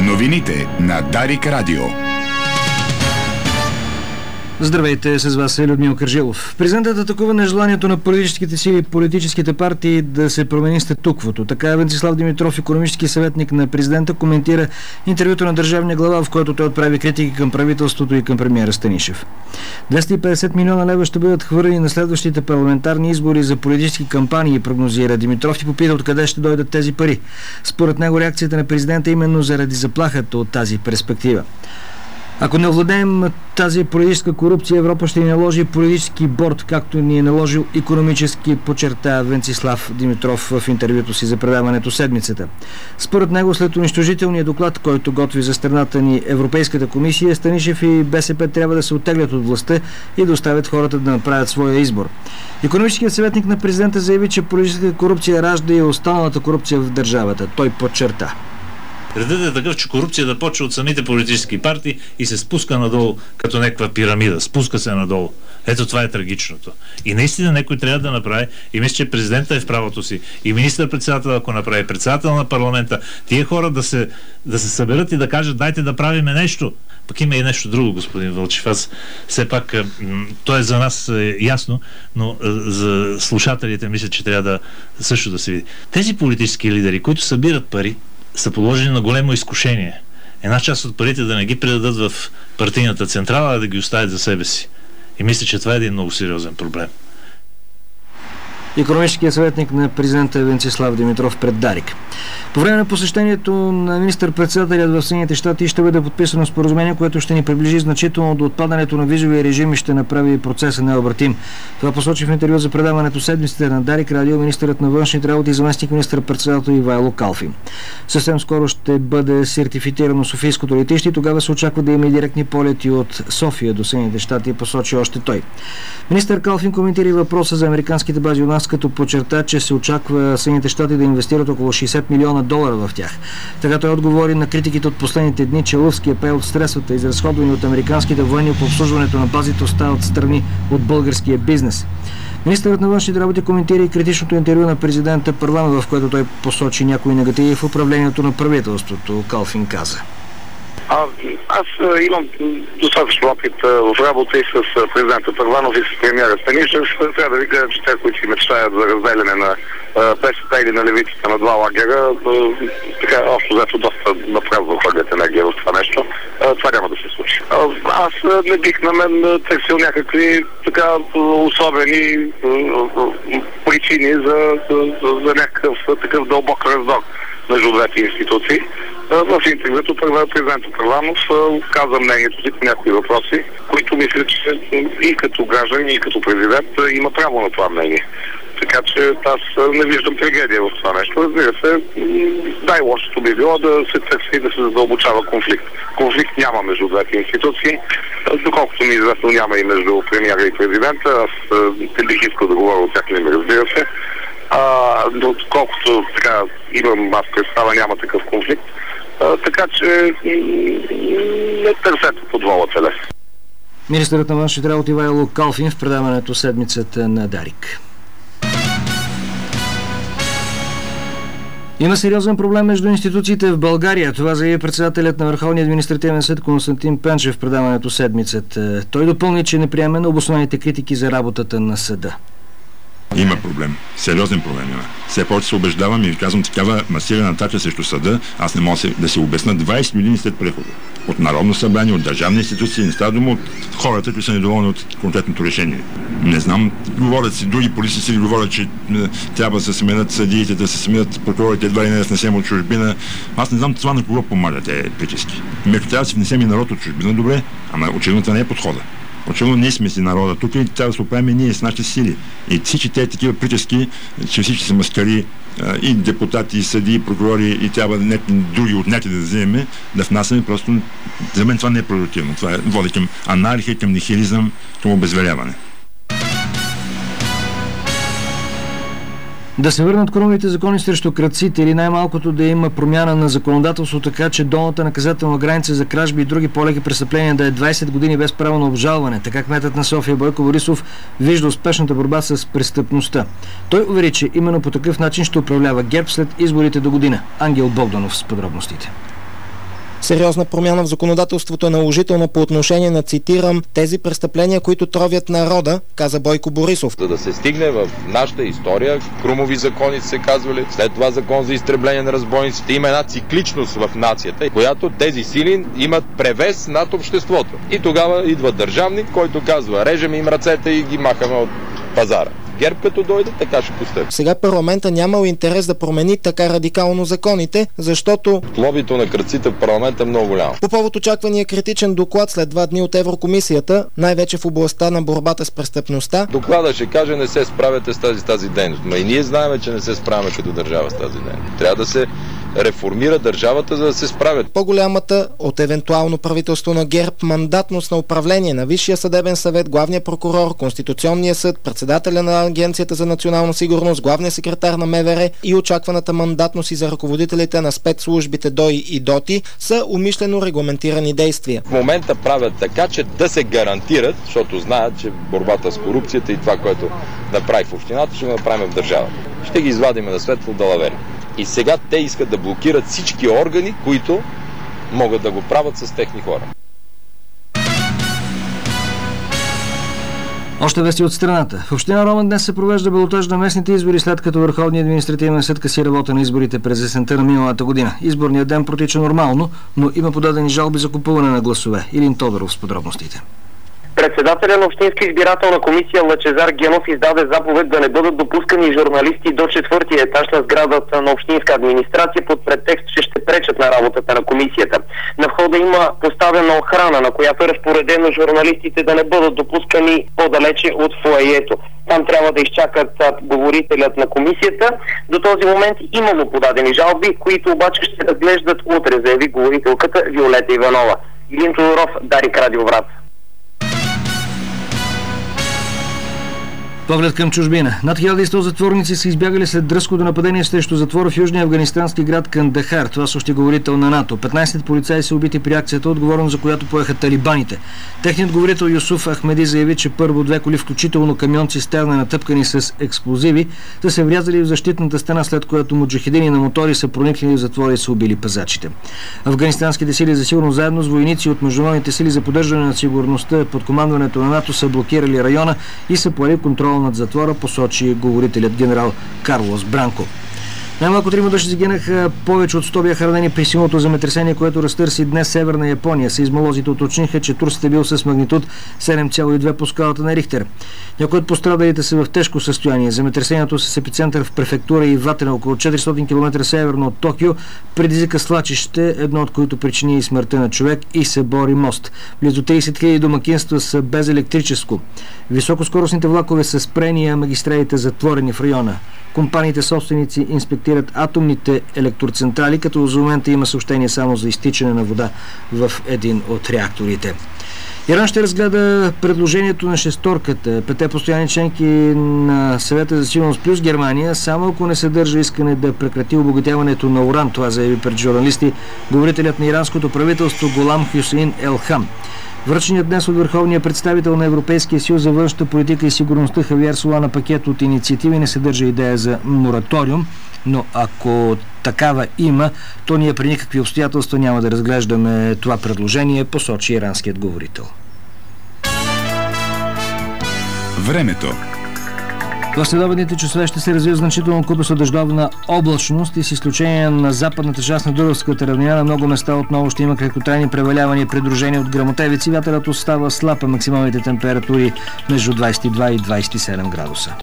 Новините на Дарик Радио. Здравейте, с вас е Людмил Кържилов. Президентът атакува нежеланието на политическите сили и политическите партии да се промени статуквото. Така Венцислав Димитров, икономически съветник на президента, коментира интервюто на държавния глава, в което той отправи критики към правителството и към премиера Станишев. 250 милиона лева ще бъдат хвърлени на следващите парламентарни избори за политически кампании, прогнозира Димитров и попита откъде ще дойдат тези пари. Според него реакцията на президента е именно заради заплахата от тази перспектива. Ако не овладеем тази политическа корупция, Европа ще ни наложи политически борд, както ни е наложил икономически, подчерта Венцислав Димитров в интервюто си за предаването Седмицата. Според него, след унищожителния доклад, който готви за страната ни Европейската комисия, Станишев и БСП трябва да се оттеглят от властта и да оставят хората да направят своя избор. Икономическият съветник на президента заяви, че политическа корупция ражда и останалата корупция в държавата. Той подчерта: редът е такъв, че корупция да почва от самите политически партии и се спуска надолу като някаква пирамида. Спуска се надолу. Ето това е трагичното. И наистина някой трябва да направи, и мисля, че президента е в правото си, и министър-председател, ако направи, председател на парламента, тия хора да се съберат и да кажат: дайте да правиме нещо. Пък има и нещо друго, господин Вълчев. Аз все пак, то е за нас ясно, но за слушателите мисля, че трябва да също да се види. Тези политически лидери, които събират пари, са положени на големо изкушение. Една част от парите да не ги предадат в партийната централа, а да ги оставят за себе си. И мисля, че това е един много сериозен проблем. Икономическият съветник на президента Венцислав Димитров пред Дарик. По време на посещението на министър-председателят в Съединените щати ще бъде подписано споразумение, което ще ни приближи значително до отпадането на визовия режим и ще направи процеса необратим. Това посочи в интервю за предаването Седмицата на Дарик Радио министърът на външните работи и заместник министър-председател Ивайло Калфин. Съвсем скоро ще бъде сертифицирано Софийското летище и тогава се очаква да има и директни полети от София до Съединените щати, посочи още той. Министър Калфин коментира въпроса за американските бази у нас, като подчерта, че се очаква Съединените щати да инвестират около $60 милиона в тях. Така той отговори на критиките от последните дни, че лъвския пей от средствата, изразходвани от американските военни по обслужването на базите, остават страни от българския бизнес. Министърът на външните работи коментира и критичното интервю на президента Първанов, в което той посочи някои негативи в управлението на правителството. Калфин каза: Аз имам достатъчно опит в работа и с президента Първанов и с премиера Станишев. Трябва да ви кажа, че те, които си мечтаят за разделяне на БСП или на левиците на два лагера, така общо взето доста напразно хвърлят енергия в това нещо. Това няма да се случи. Аз не бих на мен търсил някакви така особени причини за някакъв такъв дълбок раздор между двете институции. В интервюто президента Първанов каза мнението си по някои въпроси, които мисля, че и като граждан, и като президент има право на това мнение. Така че аз не виждам трагедия в това нещо. Разбира се, най-лошото би било да се търси и да се задълбочава конфликт. Конфликт няма между двете институции. Доколкото ми известно, няма и между премиера и президента. Аз не бих искал да говоря от тях, не разбира се. Доколкото така имам аз представа, няма такъв конфликт. Така че не търсете подвола телес. Министърът на външните работи Ивайло Калфин в предаването Седмицата на Дарик. Има сериозен проблем между институциите в България. Това заяви председателят на Върховния административен съд Константин Пенчев в предаването Седмицата. Той допълни, че не приеме на обоснованите критики за работата на съда. Има проблем. Сериозен проблем има. Все повече се убеждавам и казвам, такава масирана атака срещу съда, аз не мога да се обясна 20 години след прехода. От Народно събрание, от държавни институции, не става дума от хората, които са недоволни от конкретното решение. Не знам, говорят си, други полици говорят, че трябва да се сменят съдиите, да се сменят прокурорите, едва ли не да се внесем от чужбина. Аз не знам това на кого помага тези притиски. Ако трябва да се внесем и народ от чужбина, добре, ама очевидно това не е подхода. Очевидно ние сме си народа тук и трябва да се оправим ние с нашите сили. И всички тези такива притиски, че всички са маскари, и депутати, и съди, и прокурори, и трябва други отнети да вземем, да внасяме, просто за мен това не е продуктивно. Това води към анархия, към нихилизъм, към обезверяване. Да се върнат кровните закони срещу крадците или най-малкото да има промяна на законодателство, така че долната наказателна граница за кражби и други по-леки престъпления да е 20 години без право на обжалване. Така кметът на София Бойко Борисов вижда успешната борба с престъпността. Той увери, че именно по такъв начин ще управлява ГЕРБ след изборите до година. Ангел Богданов с подробностите. Сериозна промяна в законодателството е наложителна по отношение на, цитирам, тези престъпления, които тровят народа, каза Бойко Борисов. За да се стигне в нашата история, Крумови закони се казвали, след това закон за изтребление на разбойниците, има една цикличност в нацията, която тези сили имат превес над обществото. И тогава идва държавник, който казва, режем им ръцете и ги махаме от пазара. ГЕРБ като дойде, така ще постъпи. Сега парламента нямал интерес да промени така радикално законите, защото лобито на крадците в парламента е много голямо. По повод очаквания критичен доклад след 2 дни от Еврокомисията, най-вече в областта на борбата с престъпността, доклада ще каже, не се справяте с тази дейност. Ма и ние знаем, че не се справяме като държава с тази дейност. Трябва да се реформира държавата, за да се справят. По-голямата от евентуално правителство на ГЕРБ мандатност на управление на Висшия съдебен съвет, главния прокурор, Конституционния съд, председателя на Агенцията за национална сигурност, главния секретар на МВР и очакваната мандатност и за ръководителите на спецслужбите ДОИ и ДОТИ са умишлено регламентирани действия. В момента правят така, че да се гарантират, защото знаят, че борбата с корупцията и това, което направи в общината, ще го направим в държавата. Ще ги извадим на светло далавери. И сега те искат да блокират всички органи, които могат да го правят с техни хора. Още вести от страната. В община Роман днес се провежда балотаж на местните избори, след като Върховният административен съд каси работа на изборите през есента на миналата година. Изборният ден протича нормално, но има подадени жалби за купуване на гласове. Илин Тодоров с подробностите. Председателя на Общинска избирателна комисия Лъчезар Генов издаде заповед да не бъдат допускани журналисти до 4-ти етаж на сградата на Общинска администрация под претекст, че ще пречат на работата на комисията. На входа има поставена охрана, на която е разпоредено журналистите да не бъдат допускани по-далече от фоайето. Там трябва да изчакат говорителят на комисията. До този момент имало подадени жалби, които обаче ще разглеждат утре, заяви говорителката Виолета Иванова. Илин Тодоров, Дарик Радио, Враца. Поглед към чужбина. Над 1100 затворници са избягали след дръзкото нападение срещу затвора в южния афганистански град Кандахар. Това също говорител на НАТО. 15 полицаи са убити при акцията, отговорно за която поеха талибаните. Техният говорител Юсуф Ахмеди заяви, че първо 2 коли, включително камион-цистерна, натъпкани с експлозиви, са се врязали в защитната стена, след което муджахидини на мотори са проникнали в затвора и са убили пазачите. Афганистанските сили за сигурност заедно с войници от международните сили за поддържане на сигурността под командването на НАТО са блокирали района и са поели контрол над затвора, посочи говорителят генерал Карлос Бранко. Най-малко 3 души загинаха, повече от 100 бяха ранени при силното земетресение, което разтърси днес северна Япония. Сейзмолозите уточниха, че трусът е бил с магнитуд 7,2 по скалата на Рихтер. Някои от пострадалите са в тежко състояние. Земетресението с епицентър в префектура Ивате на около 400 км северно от Токио предизвика свлачище, едно от които причини и смъртта на човек, и Себори мост. Близо 30 000 домакинства са без електрическо. Високоскоростните влакове са спрени, а магистралите затворени в района. Компаниите собственици инспектират атомните електроцентрали, като за момента има съобщение само за изтичане на вода в един от реакторите. Иран ще разгледа предложението на шесторката, 5 постоянни членки на Съвета за сигурност плюс Германия, само ако не съдържа искане да прекрати обогатяването на уран. Това заяви пред журналисти говорителят на иранското правителство Голам Хюсеин Елхам. Връченият днес от върховния представител на Европейския съюз за външната политика и сигурността Хавиер Солана пакет от инициативи не съдържа идея за мораториум, но ако такава има, то ние при никакви обстоятелства няма да разглеждаме това предложение, посочи иранският говорител. Времето. В следобедните часове ще се развива значително купа дъждовна облачност и с изключение на западната част на Дунавската равнина на много места отново ще има краткотрайни превалявания, придружени от гръмотевици. Вятърът остава слаб, а максималните температури между 22 и 27 градуса.